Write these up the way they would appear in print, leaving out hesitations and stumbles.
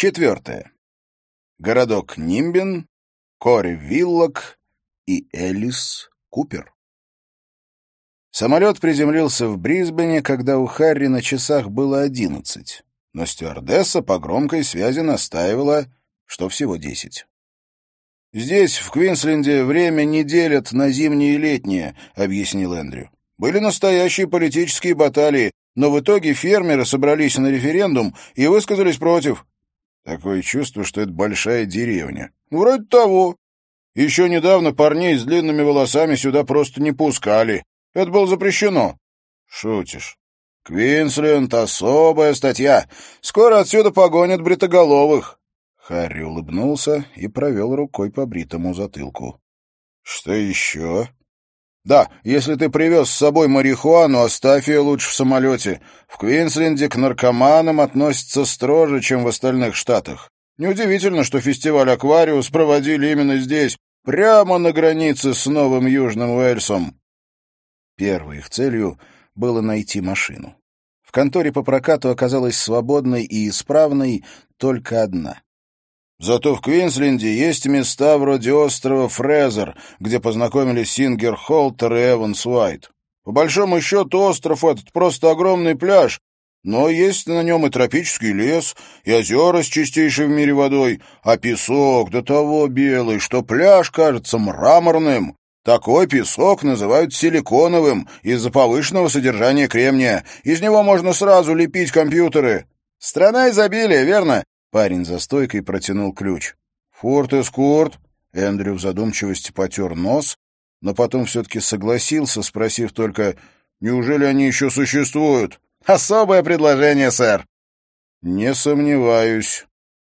4. Городок Нимбин, Кори Виллок и Элис Купер. Самолет приземлился в Брисбене, когда у Харри на часах было 11, но стюардесса по громкой связи настаивала, что всего 10. «Здесь, в Квинсленде, время не делят на зимнее и летнее», — объяснил Эндрю. «Были настоящие политические баталии, но в итоге фермеры собрались на референдум и высказались против». «Такое чувство, что это большая деревня». «Вроде того. Еще недавно парней с длинными волосами сюда просто не пускали. Это было запрещено». «Шутишь?» «Квинсленд — особая статья. Скоро отсюда погонят бритоголовых». Харри улыбнулся и провел рукой по бритому затылку. «Что еще?» «Да, если ты привез с собой марихуану, оставь ее лучше в самолете. В Квинсленде к наркоманам относятся строже, чем в остальных штатах. Неудивительно, что фестиваль «Аквариус» проводили именно здесь, прямо на границе с Новым Южным Уэльсом». Первой их целью было найти машину. В конторе по прокату оказалась свободной и исправной только одна. Зато в Квинсленде есть места вроде острова Фрезер, где познакомились Сингер Холтер и Эванс Уайт. По большому счету остров этот просто огромный пляж, но есть на нем и тропический лес, и озера с чистейшей в мире водой, а песок до того белый, что пляж кажется мраморным. Такой песок называют силиконовым из-за повышенного содержания кремния. Из него можно сразу лепить компьютеры. Страна изобилия, верно? Парень за стойкой протянул ключ. «Форт Эскорт». Эндрю в задумчивости потер нос, но потом все-таки согласился, спросив только, «Неужели они еще существуют?» «Особое предложение, сэр». «Не сомневаюсь».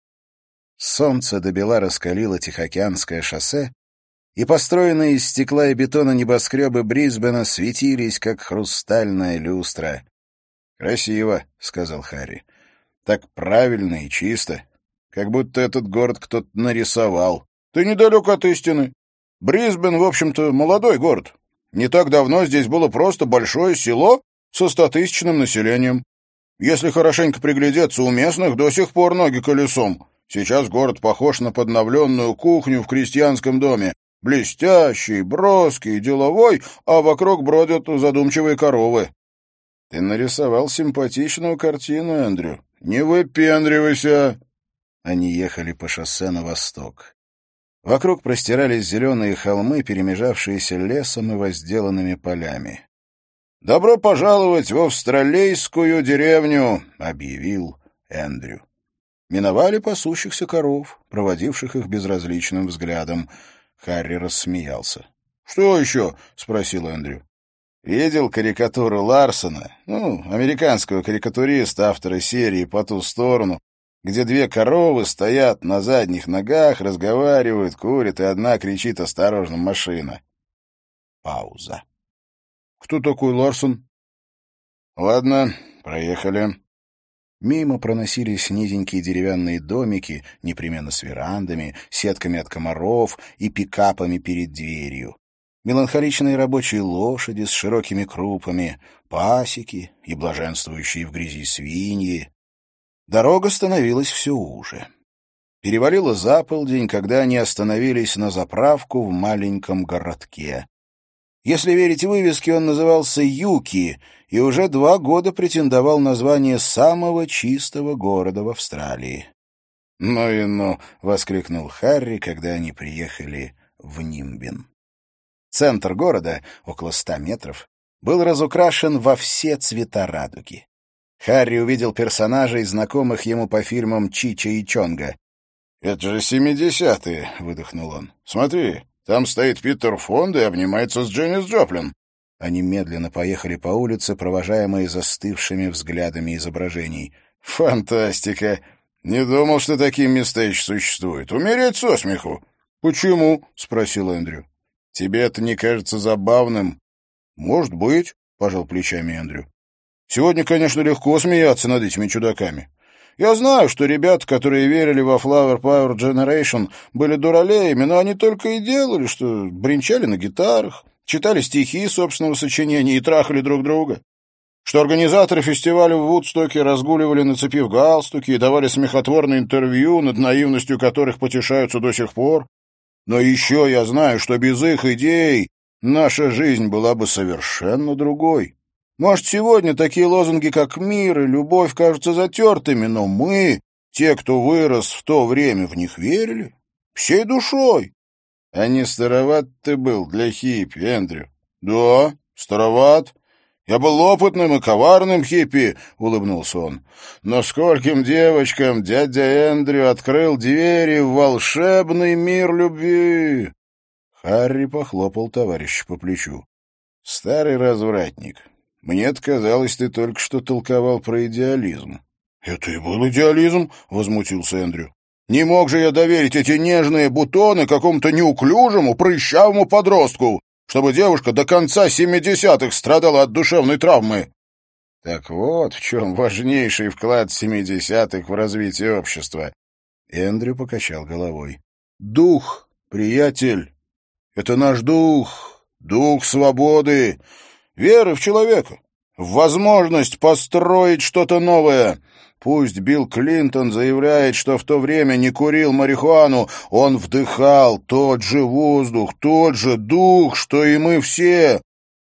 Солнце добела раскалило Тихоокеанское шоссе, и построенные из стекла и бетона небоскребы Брисбена светились, как хрустальная люстра. «Красиво», — сказал Харри. «Так правильно и чисто, как будто этот город кто-то нарисовал. Ты недалек от истины. Брисбен, в общем-то, молодой город. Не так давно здесь было просто большое село со 100-тысячным населением. Если хорошенько приглядеться, у местных до сих пор ноги колесом. Сейчас город похож на подновленную кухню в крестьянском доме. Блестящий, броский, деловой, а вокруг бродят задумчивые коровы». «Ты нарисовал симпатичную картину, Эндрю. Не выпендривайся!» Они ехали по шоссе на восток. Вокруг простирались зеленые холмы, перемежавшиеся лесом и возделанными полями. «Добро пожаловать в австралийскую деревню!» — объявил Эндрю. Миновали пасущихся коров, проводивших их безразличным взглядом. Харри рассмеялся. «Что еще?» — спросил Эндрю. «Видел карикатуру Ларсона, американского карикатуриста, автора серии «По ту сторону», где две коровы стоят на задних ногах, разговаривают, курят, и одна кричит: «Осторожно, машина!» Пауза. «Кто такой Ларсон?» «Ладно, проехали». Мимо проносились низенькие деревянные домики, непременно с верандами, сетками от комаров и пикапами перед дверью. Меланхоличные рабочие лошади с широкими крупами, пасеки и блаженствующие в грязи свиньи. Дорога становилась все уже. Перевалило за полдень, когда они остановились на заправку в маленьком городке. Если верить вывеске, он назывался Юки и уже 2 года претендовал на звание самого чистого города в Австралии. «Ну и ну!» — воскликнул Харри, когда они приехали в Нимбин. Центр города, около 100 метров, был разукрашен во все цвета радуги. Харри увидел персонажей, знакомых ему по фильмам Чича и Чонга. «Это же 70-е!» — выдохнул он. «Смотри, там стоит Питер Фонд и обнимается с Дженнис Джоплин». Они медленно поехали по улице, провожаемые застывшими взглядами изображений. «Фантастика! Не думал, что такие места еще существуют. Умереть со смеху!» «Почему?» — спросил Эндрю. «Тебе это не кажется забавным?» «Может быть», — пожал плечами Эндрю. «Сегодня, конечно, легко смеяться над этими чудаками. Я знаю, что ребята, которые верили во Flower Power Generation, были дуралеями, но они только и делали, что бренчали на гитарах, читали стихи собственного сочинения и трахали друг друга. что организаторы фестиваля в Вудстоке разгуливали, нацепив галстуки, и давали смехотворные интервью, над наивностью которых потешаются до сих пор. Но еще я знаю, что без их идей наша жизнь была бы совершенно другой. Может, сегодня такие лозунги, как «мир» и «любовь» кажутся затертыми, но мы, те, кто вырос в то время, в них верили всей душой. А не староват ты был для хиппи, Эндрю? — Да, староват. Я был опытным и коварным хиппи, — улыбнулся он. Но скольким девочкам дядя Эндрю открыл двери в волшебный мир любви. Харри похлопал товарища по плечу. — Старый развратник, мне-то казалось, ты только что толковал про идеализм. — Это и был идеализм, — возмутился Эндрю. Не мог же я доверить эти нежные бутоны какому-то неуклюжему, прыщавому подростку, чтобы девушка до конца 70-х страдала от душевной травмы. Так вот в чем важнейший вклад 70-х в развитие общества. Эндрю покачал головой. Дух, приятель, это наш дух, дух свободы, веры в человека, в возможность построить что-то новое. Пусть Билл Клинтон заявляет, что в то время не курил марихуану, он вдыхал тот же воздух, тот же дух, что и мы все.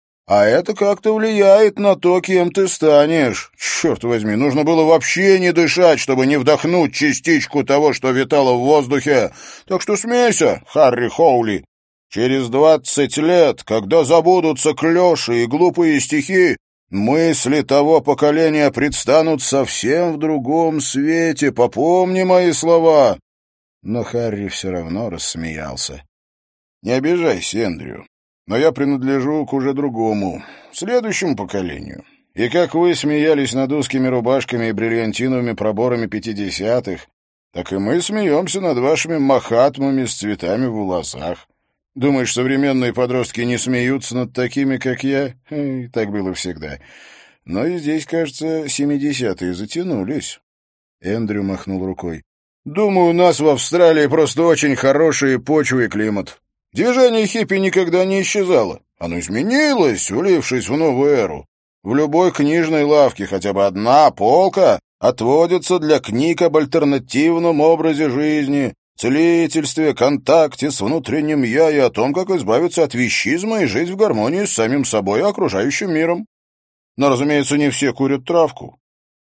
А это как-то влияет на то, кем ты станешь. Черт возьми, нужно было вообще не дышать, чтобы не вдохнуть частичку того, что витало в воздухе. Так что смейся, Харри Хоули. Через 20 лет, когда забудутся клёши и глупые стихи, мысли того поколения предстанут совсем в другом свете, попомни мои слова. Но Харри все равно рассмеялся. Не обижайся, Эндрю, но я принадлежу к уже другому, следующему поколению. И как вы смеялись над узкими рубашками и бриллиантиновыми проборами 50-х, так и мы смеемся над вашими махатмами с цветами в волосах. Думаешь, современные подростки не смеются над такими, как я? Так было всегда. Но и здесь, кажется, 70-е затянулись. Эндрю махнул рукой. Думаю, у нас в Австралии просто очень хорошие почвы и климат. Движение хиппи никогда не исчезало. Оно изменилось, влившись в новую эру. В любой книжной лавке хотя бы одна полка отводится для книг об альтернативном образе жизни, целительстве, контакте с внутренним «я» и о том, как избавиться от вещизма и жить в гармонии с самим собой и окружающим миром. Но, разумеется, не все курят травку.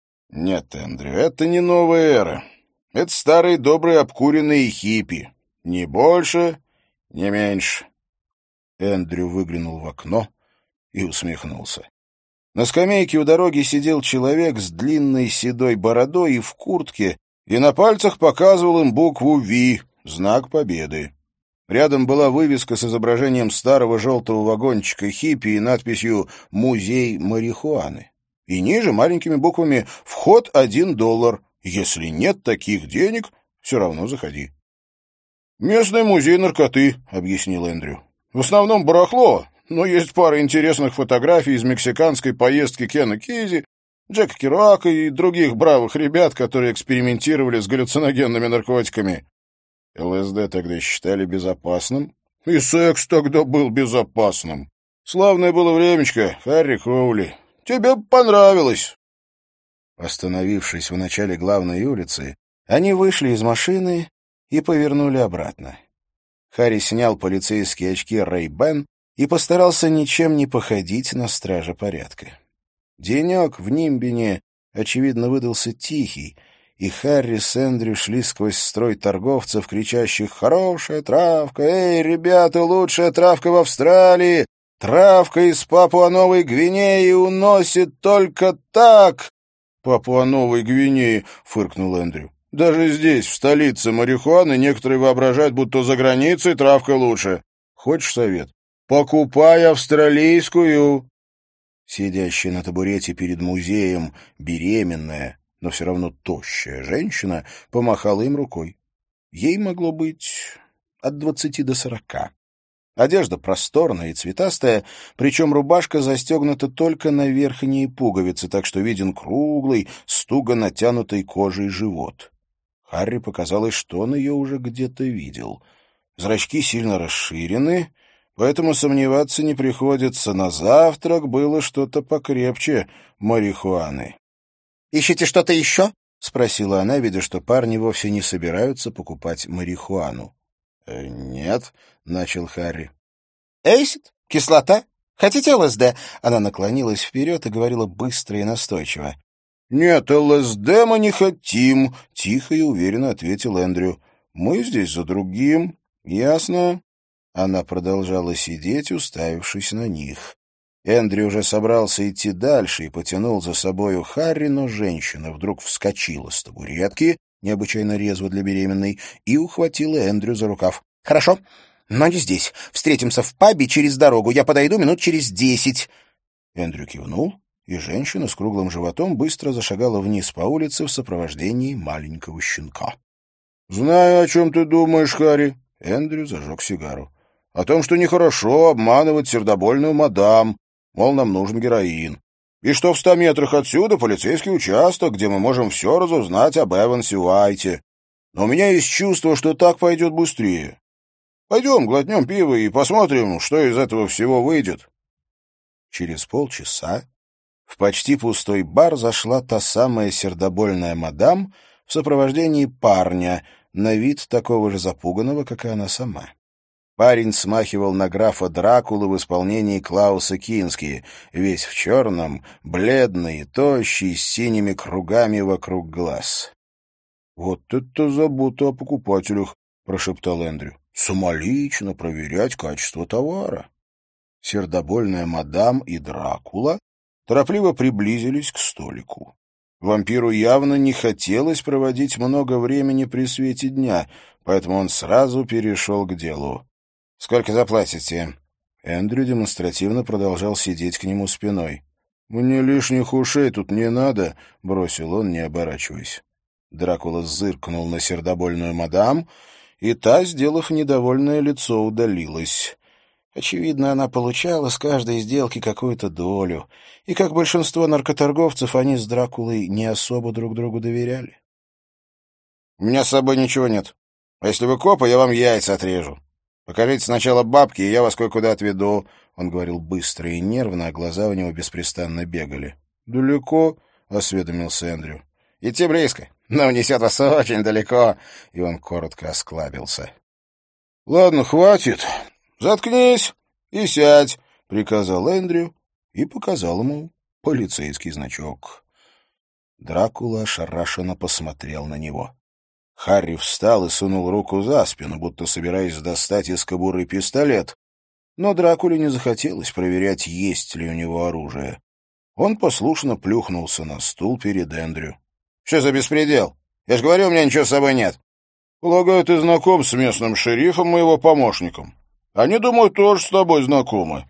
Нет, Эндрю, это не новая эра. Это старые добрые обкуренные хиппи. Ни больше, ни меньше. Эндрю выглянул в окно и усмехнулся. На скамейке у дороги сидел человек с длинной седой бородой и в куртке, и на пальцах показывал им букву «Ви», знак победы. Рядом была вывеска с изображением старого желтого вагончика хиппи и надписью «Музей марихуаны». И ниже маленькими буквами «Вход $1. Если нет таких денег, все равно заходи». «Местный музей наркоты», — объяснил Эндрю. «В основном барахло, но есть пара интересных фотографий из мексиканской поездки Кена Кейзи, Джека Керуака и других бравых ребят, которые экспериментировали с галлюциногенными наркотиками. ЛСД тогда считали безопасным, и секс тогда был безопасным. Славное было времечко, Харри Хоули. Тебе понравилось». Остановившись в начале главной улицы, они вышли из машины и повернули обратно. Харри снял полицейские очки Ray-Ban и постарался ничем не походить на стража порядка. Денек в Нимбине, очевидно, выдался тихий, и Харри с Эндрю шли сквозь строй торговцев, кричащих «Хорошая травка! Эй, ребята, лучшая травка в Австралии! Травка из Папуа-Новой Гвинеи уносит только так!» «Папуа-Новой Гвинеи!» — фыркнул Эндрю. «Даже здесь, в столице марихуаны, некоторые воображают, будто за границей травка лучше. Хочешь совет? Покупай австралийскую!» Сидящая на табурете перед музеем беременная, но все равно тощая женщина помахала им рукой. Ей могло быть от 20 до 40. Одежда просторная и цветастая, причем рубашка застегнута только на верхние пуговицы, так что виден круглый, с туго натянутой кожей живот. Харри показалось, что он ее уже где-то видел. Зрачки сильно расширены, поэтому сомневаться не приходится. На завтрак было что-то покрепче марихуаны. «Ищете что-то еще?» — спросила она, видя, что парни вовсе не собираются покупать марихуану. «Нет», — начал Харри. «Эйсид? Кислота? Хотите ЛСД?» Она наклонилась вперед и говорила быстро и настойчиво. «Нет, ЛСД мы не хотим», — тихо и уверенно ответил Эндрю. «Мы здесь за другим. Ясно?» Она продолжала сидеть, уставившись на них. Эндрю уже собрался идти дальше и потянул за собою Харри, но женщина вдруг вскочила с табуретки, необычайно резво для беременной, и ухватила Эндрю за рукав. «Хорошо, но не здесь. Встретимся в пабе через дорогу. Я подойду минут через 10». Эндрю кивнул, и женщина с круглым животом быстро зашагала вниз по улице в сопровождении маленького щенка. «Знаю, о чем ты думаешь, Харри». Эндрю зажег сигару. «О том, что нехорошо обманывать сердобольную мадам, мол, нам нужен героин. И что в 100 метрах отсюда полицейский участок, где мы можем все разузнать об Эвансе Уайте. Но у меня есть чувство, что так пойдет быстрее. Пойдем, глотнем пиво и посмотрим, что из этого всего выйдет». Через полчаса в почти пустой бар зашла та самая сердобольная мадам в сопровождении парня, на вид такого же запуганного, как и она сама. Парень смахивал на графа Дракулу в исполнении Клауса Кински, весь в черном, бледный и тощий, с синими кругами вокруг глаз. «Вот это забота о покупателях», — прошептал Эндрю. «Самолично проверять качество товара». Сердобольная мадам и Дракула торопливо приблизились к столику. Вампиру явно не хотелось проводить много времени при свете дня, поэтому он сразу перешел к делу. «Сколько заплатите?» Эндрю демонстративно продолжал сидеть к нему спиной. «Мне лишних ушей тут не надо», — бросил он, не оборачиваясь. Дракула зыркнул на сердобольную мадам, и та, сделав недовольное лицо, удалилась. Очевидно, она получала с каждой сделки какую-то долю, и, как большинство наркоторговцев, они с Дракулой не особо друг другу доверяли. «У меня с собой ничего нет. А если вы копы, я вам яйца отрежу. Покажите сначала бабки, и я вас кое-куда отведу», — он говорил быстро и нервно, а глаза у него беспрестанно бегали. «Далеко?» — осведомился Эндрю. «Идти близко, но унесет вас очень далеко», — и он коротко осклабился. «Ладно, хватит. Заткнись и сядь», — приказал Эндрю и показал ему полицейский значок. Дракула ошарашенно посмотрел на него. Харри встал и сунул руку за спину, будто собираясь достать из кобуры пистолет. Но Дракуле не захотелось проверять, есть ли у него оружие. Он послушно плюхнулся на стул перед Эндрю. «Что за беспредел? Я же говорю, у меня ничего с собой нет». «Полагаю, ты знаком с местным шерифом и его помощником. Они, думаю, тоже с тобой знакомы.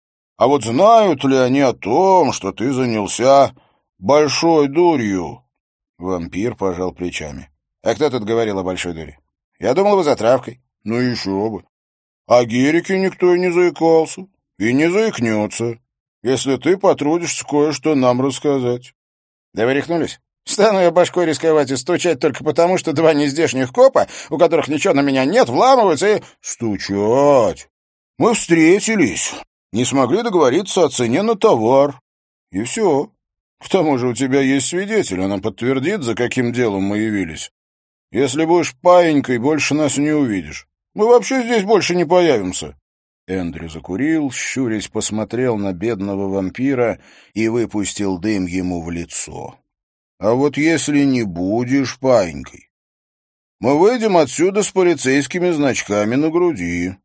А вот знают ли они о том, что ты занялся большой дурью?» Вампир пожал плечами. «А кто тут говорил о большой дуре? Я думал, вы затравкой». «Ну еще бы. О Герике никто и не заикался. И не заикнется, если ты потрудишься кое-что нам рассказать». «Да вы рехнулись? Стану я башкой рисковать и стучать только потому, что два нездешних копа, у которых ничего на меня нет, вламываются и...» «Стучать? Мы встретились, не смогли договориться о цене на товар. И все. К тому же у тебя есть свидетель, она подтвердит, за каким делом мы явились. Если будешь паинькой, больше нас не увидишь. Мы вообще здесь больше не появимся». Эндрю закурил, щурясь посмотрел на бедного вампира и выпустил дым ему в лицо. «А вот если не будешь паинькой, мы выйдем отсюда с полицейскими значками на груди.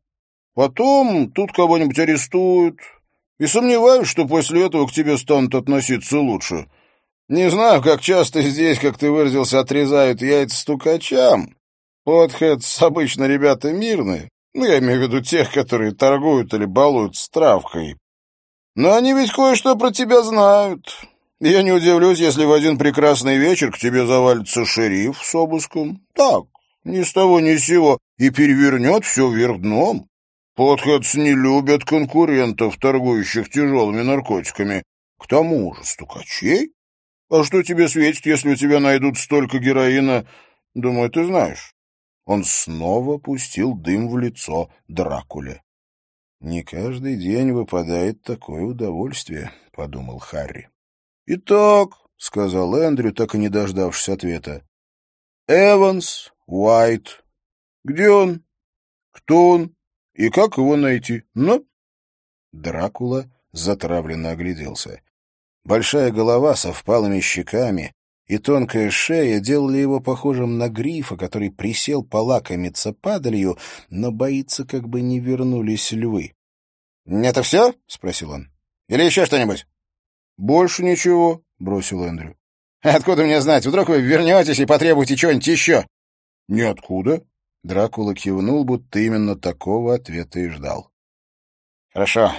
Потом тут кого-нибудь арестуют, и сомневаюсь, что после этого к тебе станут относиться лучше. Не знаю, как часто здесь, как ты выразился, отрезают яйца стукачам. Подхедс обычно ребята мирные, ну, я имею в виду тех, которые торгуют или балуют с травкой. Но они ведь кое-что про тебя знают. Я не удивлюсь, если в один прекрасный вечер к тебе завалится шериф с обыском. Так, ни с того ни с сего, и перевернет все вверх дном. Подхедс не любят конкурентов, торгующих тяжелыми наркотиками. К тому же стукачей. А что тебе светит, если у тебя найдут столько героина? Думаю, ты знаешь». Он снова пустил дым в лицо Дракуле. «Не каждый день выпадает такое удовольствие», — подумал Харри. «Итак», — сказал Эндрю, так и не дождавшись ответа, — «Эванс Уайт. Где он? Кто он? И как его найти? Ну?» Дракула затравленно огляделся. Большая голова со впалыми щеками и тонкая шея делали его похожим на грифа, который присел полакомиться падалью, но боится, как бы не вернулись львы. — Это все? — спросил он. — Или еще что-нибудь? — Больше ничего, — бросил Эндрю. — Откуда мне знать? Вдруг вы вернетесь и потребуете чего-нибудь еще? — Ниоткуда. Дракула кивнул, будто именно такого ответа и ждал. — Хорошо.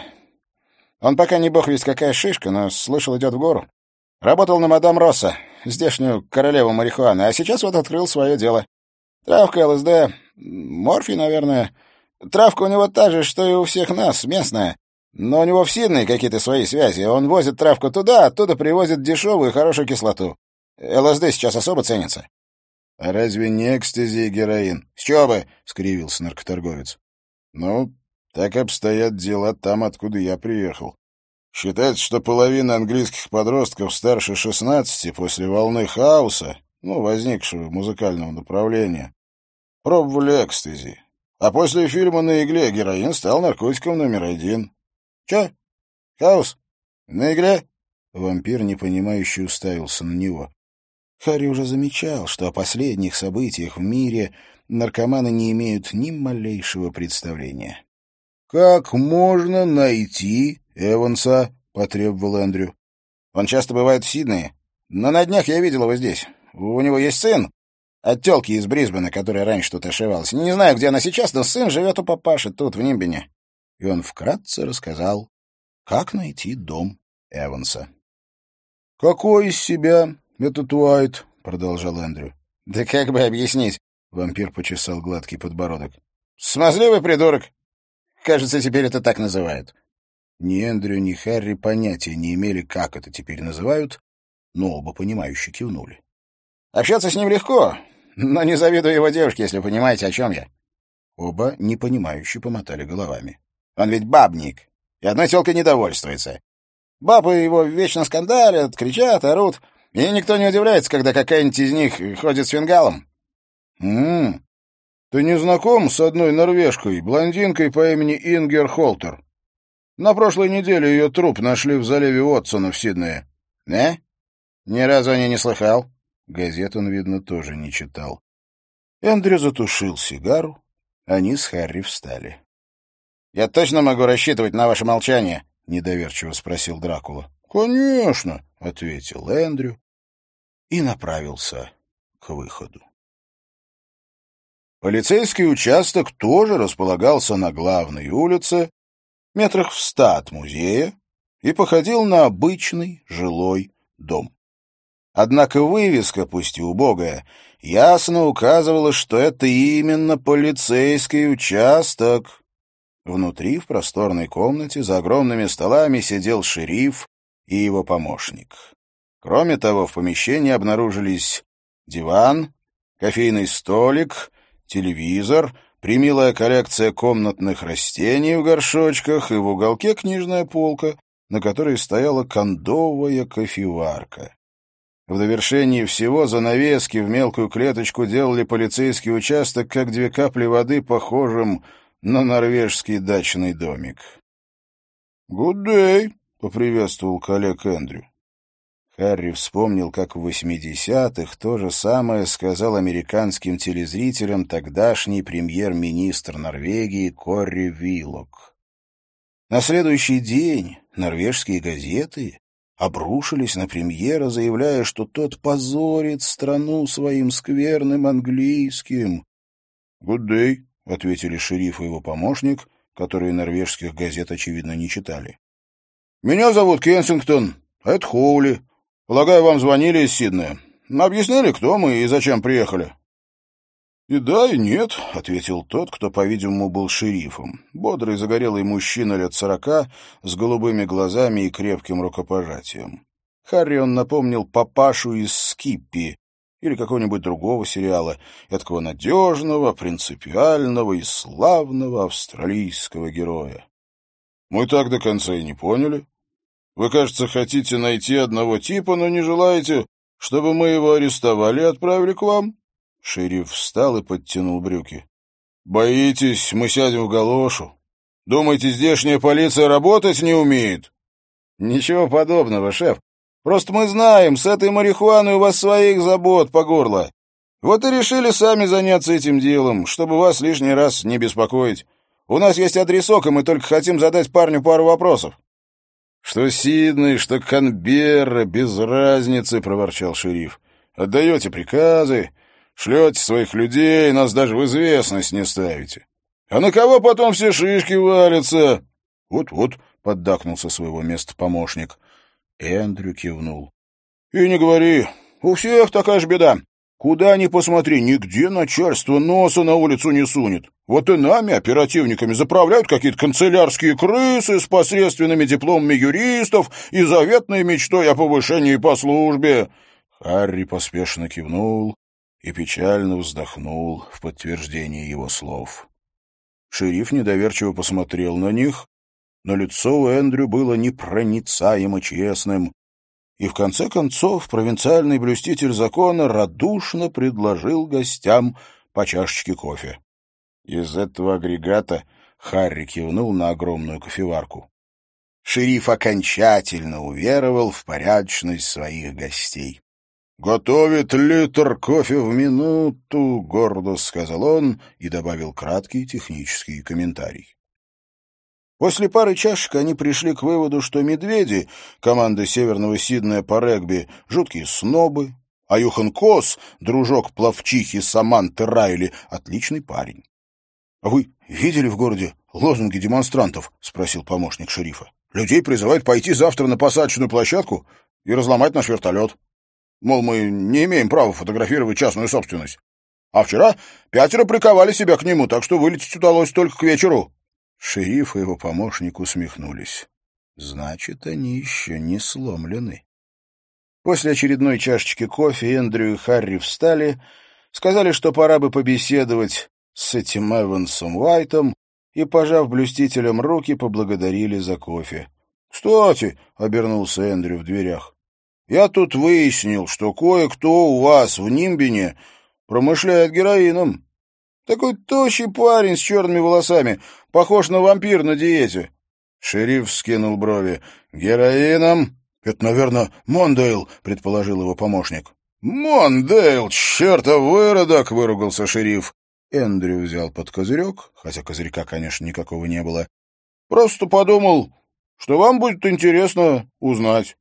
Он пока не бог весть какая шишка, но, слышал, идет в гору. Работал на мадам Росса, здешнюю королеву марихуаны, а сейчас вот открыл свое дело. Травка, ЛСД, морфий, наверное. Травка у него та же, что и у всех нас, местная. Но у него в Сиднее какие-то свои связи. Он возит травку туда, оттуда привозит дешевую и хорошую кислоту. ЛСД сейчас особо ценится. — А разве не экстази и героин? — С чего бы? — скривился наркоторговец. — Ну, так обстоят дела там, откуда я приехал. Считается, что половина английских подростков старше 16 после волны хаоса, возникшего музыкального направления, пробовали экстази. А после фильма «На игле» героин стал наркотиком номер 1. Че? Хаос? На игле? Вампир, непонимающе, уставился на него. Харри уже замечал, что о последних событиях в мире наркоманы не имеют ни малейшего представления. «Как можно найти Эванса?» — потребовал Эндрю. «Он часто бывает в Сиднее, но на днях я видел его здесь. У него есть сын от тёлки из Брисбена, которая раньше тут ошивалась. Не знаю, где она сейчас, но сын живет у папаши тут, в Нимбине». И он вкратце рассказал, как найти дом Эванса. «Какой из себя этот Уайт?» — продолжал Эндрю. «Да как бы объяснить?» — вампир почесал гладкий подбородок. «Смазливый придурок. Кажется, теперь это так называют». Ни Эндрю, ни Харри понятия не имели, как это теперь называют, но оба понимающе кивнули. «Общаться с ним легко, но не завидую его девушке, если понимаете, о чем я». Оба непонимающе помотали головами. «Он ведь бабник, и одной тёлкой недовольствуется. Бабы его вечно скандалят, кричат, орут, и никто не удивляется, когда какая-нибудь из них ходит с фингалом». Ты не знаком с одной норвежкой, блондинкой по имени Ингер Холтер? На прошлой неделе ее труп нашли в заливе Уотсона в Сиднее. Не? Ни разу о ней не слыхал. Газет он, видно, тоже не читал. Эндрю затушил сигару. Они с Харри встали. — Я точно могу рассчитывать на ваше молчание? — недоверчиво спросил Дракула. — Конечно, — ответил Эндрю и направился к выходу. Полицейский участок тоже располагался на главной улице, метрах в 100 от музея, и походил на обычный жилой дом. Однако вывеска, пусть и убогая, ясно указывала, что это именно полицейский участок. Внутри, в просторной комнате, за огромными столами сидел шериф и его помощник. Кроме того, в помещении обнаружились диван, кофейный столик, телевизор, примилая коллекция комнатных растений в горшочках и в уголке книжная полка, на которой стояла кондовая кофеварка. В довершении всего занавески в мелкую клеточку делали полицейский участок, как 2 капли воды, похожим на норвежский дачный домик. «Good day», — поприветствовал коллег Эндрю. Харри вспомнил, как в 80-х то же самое сказал американским телезрителям тогдашний премьер-министр Норвегии Корри Виллок. На следующий день норвежские газеты обрушились на премьера, заявляя, что тот позорит страну своим скверным английским. «Good day», — ответили шериф и его помощник, которые норвежских газет, очевидно, не читали. «Меня зовут Кенсингтон, а это Хоули. Полагаю, вам звонили из Сиднея. Объяснили, кто мы и зачем приехали?» «И да, и нет», — ответил тот, кто, по-видимому, был шерифом. Бодрый, загорелый мужчина лет 40, с голубыми глазами и крепким рукопожатием. Харри он напомнил папашу из «Скиппи» или какого-нибудь другого сериала, эдакого надежного, принципиального и славного австралийского героя. Мы так до конца и не поняли. Вы, кажется, хотите найти одного типа, но не желаете, чтобы мы его арестовали и отправили к вам?» Шериф встал и подтянул брюки. «Боитесь, мы сядем в галошу? Думаете, здешняя полиция работать не умеет?» «Ничего подобного, шеф. Просто мы знаем, с этой марихуаной у вас своих забот по горло. Вот и решили сами заняться этим делом, чтобы вас лишний раз не беспокоить. У нас есть адресок, и мы только хотим задать парню пару вопросов». «Что Сидней, что Канберра, без разницы», — проворчал шериф. «Отдаете приказы, шлете своих людей, нас даже в известность не ставите. А на кого потом все шишки валятся?» «Вот-вот», — поддакнул со своего места помощник. Эндрю кивнул. «И не говори, у всех такая же беда. Куда ни посмотри, нигде начальство носа на улицу не сунет. Вот и нами, оперативниками, заправляют какие-то канцелярские крысы с посредственными дипломами юристов и заветной мечтой о повышении по службе». Харри поспешно кивнул и печально вздохнул в подтверждение его слов. Шериф недоверчиво посмотрел на них, но лицо у Эндрю было непроницаемо честным, и в конце концов провинциальный блюститель закона радушно предложил гостям по чашечке кофе. Из этого агрегата Харри кивнул на огромную кофеварку. Шериф окончательно уверовал в порядочность своих гостей. «Готовит литр кофе в минуту», — гордо сказал он и добавил краткий технический комментарий. После пары чашек они пришли к выводу, что медведи, команда Северного Сиднея по регби, жуткие снобы, а Юхан Кос, дружок пловчихи Саманты Райли, отличный парень. — А вы видели в городе лозунги демонстрантов? — спросил помощник шерифа. — Людей призывают пойти завтра на посадочную площадку и разломать наш вертолет. Мол, мы не имеем права фотографировать частную собственность. А вчера 5 приковали себя к нему, так что вылететь удалось только к вечеру. Шериф и его помощник усмехнулись. Значит, они еще не сломлены. После очередной чашечки кофе Эндрю и Харри встали, сказали, что пора бы побеседовать с этим Эвансом Уайтом, и, пожав блюстителям руки, поблагодарили за кофе. — Кстати, — обернулся Эндрю в дверях, — я тут выяснил, что кое-кто у вас в Нимбине промышляет героином. Такой тощий парень с черными волосами, похож на вампир на диете. Шериф скинул брови. «Героином?» «Это, наверное, Мондейл», — предположил его помощник. «Мондейл, чертов выродок!» — выругался шериф. Эндрю взял под козырек, хотя козырька, конечно, никакого не было. «Просто подумал, что вам будет интересно узнать».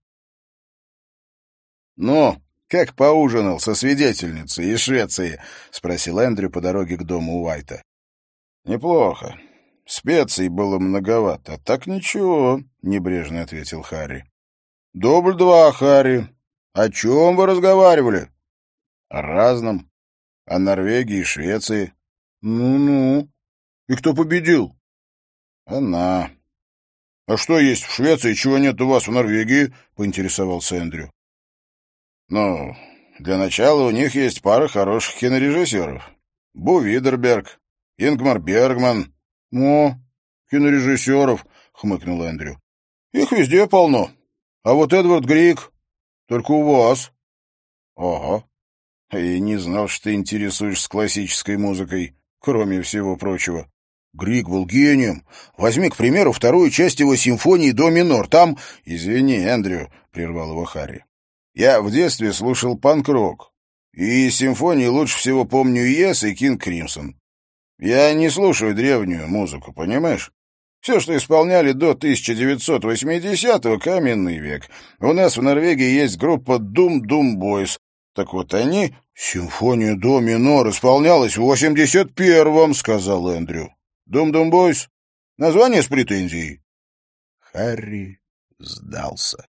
«Ну, как поужинал со свидетельницей из Швеции?» — спросил Эндрю по дороге к дому Уайта. «Неплохо. Специй было многовато. Так ничего», — небрежно ответил Харри. «Дубль 2, Харри. О чем вы разговаривали?» «О разном. О Норвегии и Швеции». «Ну-ну. И кто победил?» «Она». «А что есть в Швеции, чего нет у вас в Норвегии?» — поинтересовался Эндрю. «Ну, для начала у них есть пара хороших кинорежиссеров. Бу Видерберг, Ингмар Бергман». «О, кинорежиссеров», — хмыкнул Эндрю. «Их везде полно. А вот Эдвард Грик только у вас». «Ого. Я не знал, что ты интересуешься классической музыкой, кроме всего прочего». Грик был гением. Возьми, к примеру, вторую часть его симфонии «До минор». Там... «Извини, Эндрю», — прервал его Харри. «Я в детстве слушал панк-рок, и из симфонии лучше всего помню Yes и Кинг Кримсон. Я не слушаю древнюю музыку, понимаешь? Все, что исполняли до 1980-го, каменный век. У нас в Норвегии есть группа Doom Doom Boys. Так вот они... «Симфония до минор исполнялась в 81-м», — сказал Эндрю. «Doom Doom Boys? Название с претензией». Харри сдался.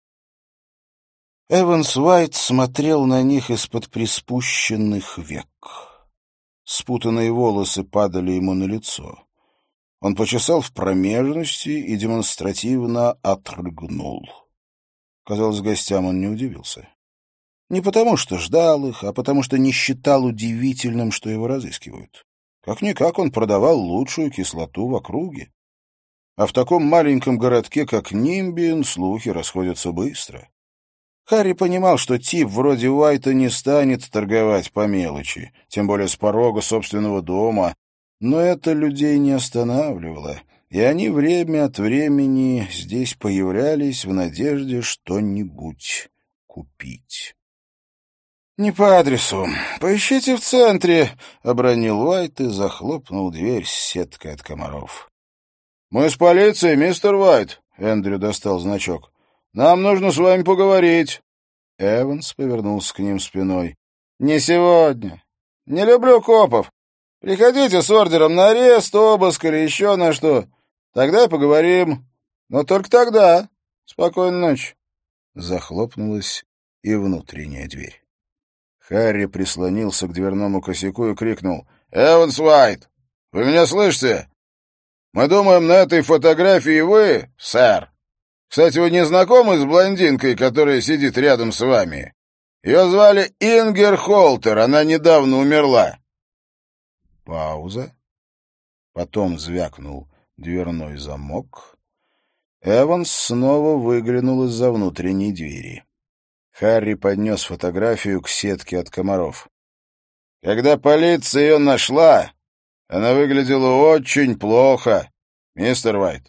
Эванс Уайт смотрел на них из-под приспущенных век. Спутанные волосы падали ему на лицо. Он почесал в промежности и демонстративно отрыгнул. Казалось, гостям он не удивился. Не потому, что ждал их, а потому, что не считал удивительным, что его разыскивают. Как-никак он продавал лучшую кислоту в округе. А в таком маленьком городке, как Нимбин, слухи расходятся быстро. Харри понимал, что тип вроде Уайта не станет торговать по мелочи, тем более с порога собственного дома, но это людей не останавливало, и они время от времени здесь появлялись в надежде что-нибудь купить. «Не по адресу. Поищите в центре», — обронил Уайт и захлопнул дверь с сеткой от комаров. «Мы с полицией, мистер Уайт», — Эндрю достал значок. «Нам нужно с вами поговорить». Эванс повернулся к ним спиной. «Не сегодня. Не люблю копов. Приходите с ордером на арест, обыск или еще на что. Тогда и поговорим. Но только тогда. Спокойной ночи». Захлопнулась и внутренняя дверь. Харри прислонился к дверному косяку и крикнул: «Эванс Уайт, вы меня слышите? Мы думаем, на этой фотографии вы, сэр. Кстати, вы не знакомы с блондинкой, которая сидит рядом с вами? Ее звали Ингер Холтер, она недавно умерла». Пауза. Потом звякнул дверной замок. Эванс снова выглянул из-за внутренней двери. Харри поднес фотографию к сетке от комаров. «Когда полиция ее нашла, она выглядела очень плохо, мистер Уайт».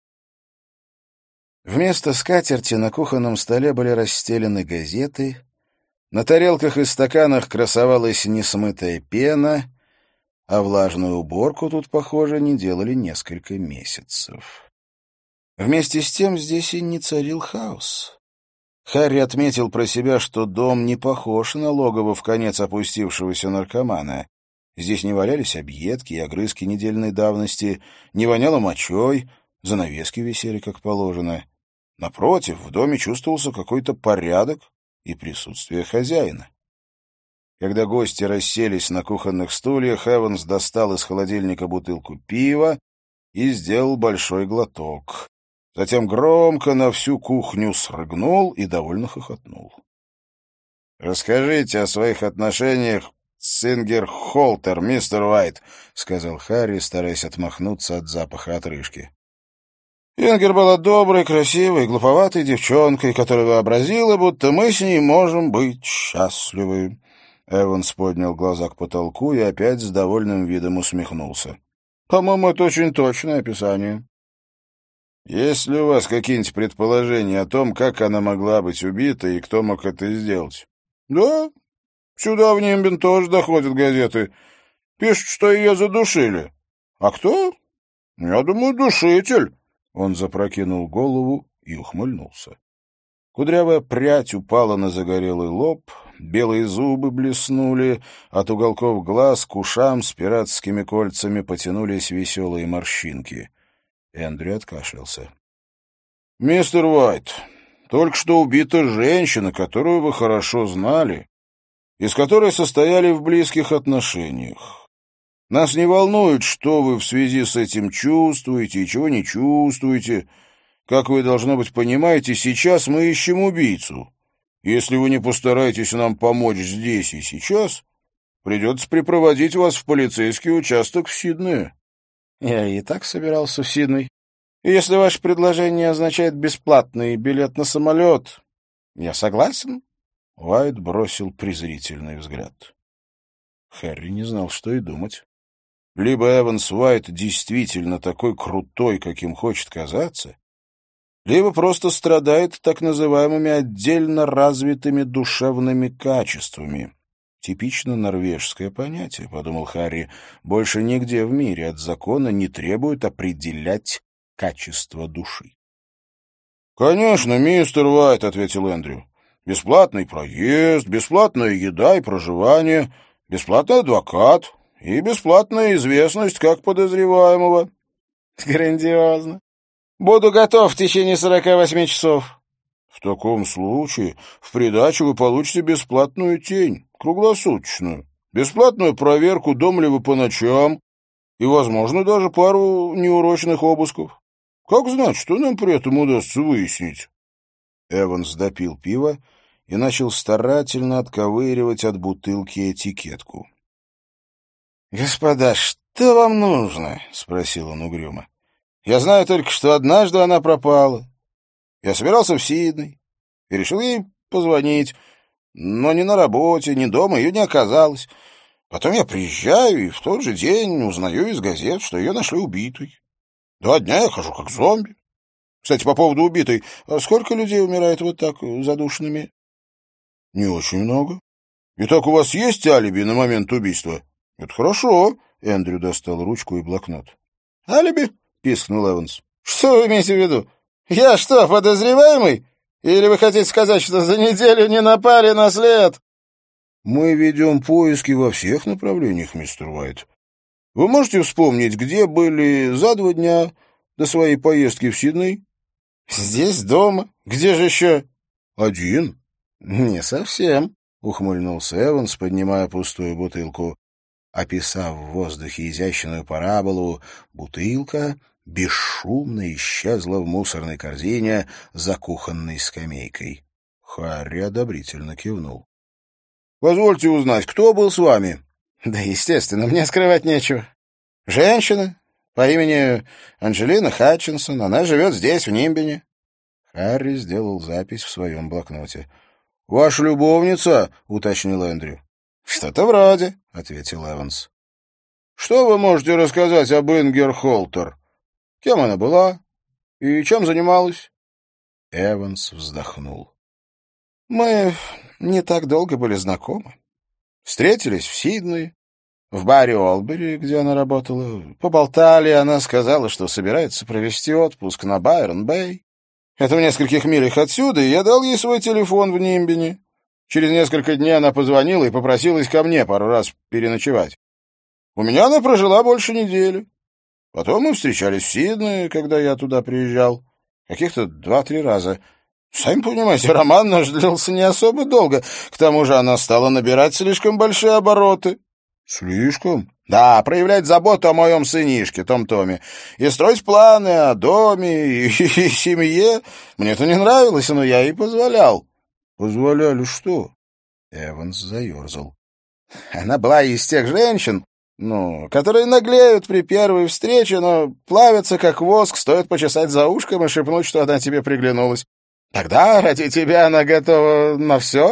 Вместо скатерти на кухонном столе были расстелены газеты, на тарелках и стаканах красовалась несмытая пена, а влажную уборку тут, похоже, не делали несколько месяцев. Вместе с тем здесь и не царил хаос. Харри отметил про себя, что дом не похож на логово вконец опустившегося наркомана. Здесь не валялись объедки и огрызки недельной давности, не воняло мочой, занавески висели как положено. Напротив, в доме чувствовался какой-то порядок и присутствие хозяина. Когда гости расселись на кухонных стульях, Эванс достал из холодильника бутылку пива и сделал большой глоток. Затем громко на всю кухню срыгнул и довольно хохотнул. «Расскажите о своих отношениях с Ингер Холтер, мистер Уайт», — сказал Харри, стараясь отмахнуться от запаха отрыжки. «Ингер была доброй, красивой, глуповатой девчонкой, которая вообразила, будто мы с ней можем быть счастливы». Эванс поднял глаза к потолку и опять с довольным видом усмехнулся. «По-моему, это очень точное описание». «Есть ли у вас какие-нибудь предположения о том, как она могла быть убита и кто мог это сделать?» «Да, сюда в Нимбин тоже доходят газеты. Пишут, что ее задушили. А кто? Я думаю, душитель». Он запрокинул голову и ухмыльнулся. Кудрявая прядь упала на загорелый лоб, белые зубы блеснули, от уголков глаз к ушам с пиратскими кольцами потянулись веселые морщинки. Эндрю откашлялся. «Мистер Уайт, только что убита женщина, которую вы хорошо знали, и с которой состояли в близких отношениях. Нас не волнует, что вы в связи с этим чувствуете и чего не чувствуете. Как вы, должно быть, понимаете, сейчас мы ищем убийцу. Если вы не постараетесь нам помочь здесь и сейчас, придется припроводить вас в полицейский участок в Сиднее». «Я и так собирался в Сидней. И если ваше предложение означает бесплатный билет на самолет, я согласен». Уайт бросил презрительный взгляд. Харри не знал, что и думать. Либо Эванс Уайт действительно такой крутой, каким хочет казаться, либо просто страдает так называемыми отдельно развитыми душевными качествами. Типично норвежское понятие, — подумал Харри. Больше нигде в мире от закона не требуют определять качество души. «Конечно, мистер Уайт, — ответил Эндрю. — Бесплатный проезд, бесплатная еда и проживание, бесплатный адвокат и бесплатная известность как подозреваемого». «Грандиозно. Буду готов в течение 48 часов». «В таком случае в придачу вы получите бесплатную тень, круглосуточную, бесплатную проверку, дом ли вы по ночам, и, возможно, даже пару неурочных обысков. Как знать, что нам при этом удастся выяснить?» Эванс допил пиво и начал старательно отковыривать от бутылки этикетку. «Господа, что вам нужно?» — спросил он угрюмо. Я знаю только, что однажды она пропала. Я собирался в Сидней и решил ей позвонить, но ни на работе, ни дома ее не оказалось. Потом я приезжаю и в тот же день узнаю из газет, что ее нашли убитой. 2 дня я хожу как зомби. Кстати, по поводу убитой, а сколько людей умирает вот так задушенными? Не очень много. Итак, у вас есть алиби на момент убийства? Это хорошо. Эндрю достал ручку и блокнот. Алиби? Пискнул Эванс. Что вы имеете в виду? Я что, подозреваемый? Или вы хотите сказать, что за неделю не напали на след? Мы ведем поиски во всех направлениях, мистер Уайт. Вы можете вспомнить, где были за 2 дня до своей поездки в Сидней? Здесь, дома. Где же еще? Один? Не совсем, ухмыльнулся Эванс, поднимая пустую бутылку. Описав в воздухе изящную параболу, бутылка бесшумно исчезла в мусорной корзине за кухонной скамейкой. Харри одобрительно кивнул. — Позвольте узнать, кто был с вами? — Да, естественно, мне скрывать нечего. Женщина по имени Анджелина Хатчинсон. Она живет здесь, в Нимбине. Харри сделал запись в своем блокноте. — Ваша любовница? — уточнил Эндрю. — Что-то вроде, — ответил Эванс. — Что вы можете рассказать об Ингер Холтер? Кем она была и чем занималась? Эванс вздохнул. — Мы не так долго были знакомы. Встретились в Сиднее, в баре Олбери, где она работала. Поболтали, она сказала, что собирается провести отпуск на Байрон-Бэй. Это в нескольких милях отсюда, и я дал ей свой телефон в Нимбине. Через несколько дней она позвонила и попросилась ко мне пару раз переночевать. У меня она прожила больше недели. Потом мы встречались в Сиднее, когда я туда приезжал. Каких-то 2-3 раза. Сами понимаете, роман наш длился не особо долго. К тому же она стала набирать слишком большие обороты. Слишком? Да, проявлять заботу о моем сынишке, Том-Томе, и строить планы о доме и семье. Мне это не нравилось, но я ей позволял. Позволяли что? Эванс заерзал. Она была из тех женщин, которые наглеют при первой встрече, но плавятся как воск, стоит почесать за ушком и шепнуть, что она тебе приглянулась. Тогда ради тебя она готова на все?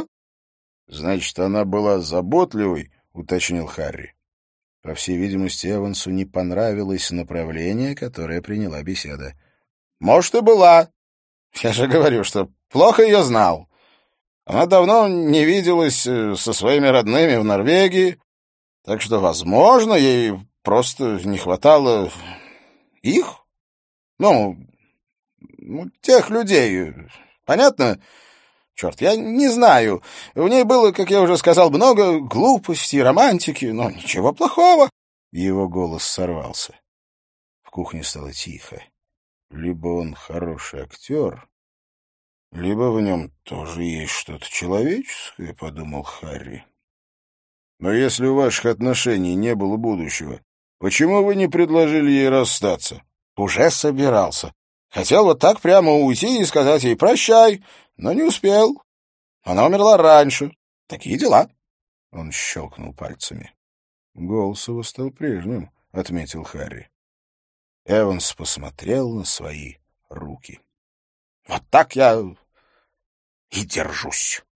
Значит, она была заботливой, уточнил Харри. По всей видимости, Эвансу не понравилось направление, которое приняла беседа. Может, и была. Я же говорю, что плохо ее знал. Она давно не виделась со своими родными в Норвегии, так что, возможно, ей просто не хватало их, тех людей. Понятно? Черт, я не знаю. В ней было, как я уже сказал, много глупости и романтики, но ничего плохого. Его голос сорвался. В кухне стало тихо. Либо он хороший актер, либо в нем тоже есть что-то человеческое, — подумал Харри. Но если у ваших отношений не было будущего, почему вы не предложили ей расстаться? Уже собирался. Хотел вот так прямо уйти и сказать ей «прощай», но не успел. Она умерла раньше. Такие дела. Он щелкнул пальцами. Голос его стал прежним, — отметил Харри. Эванс посмотрел на свои руки. Вот так я и держусь.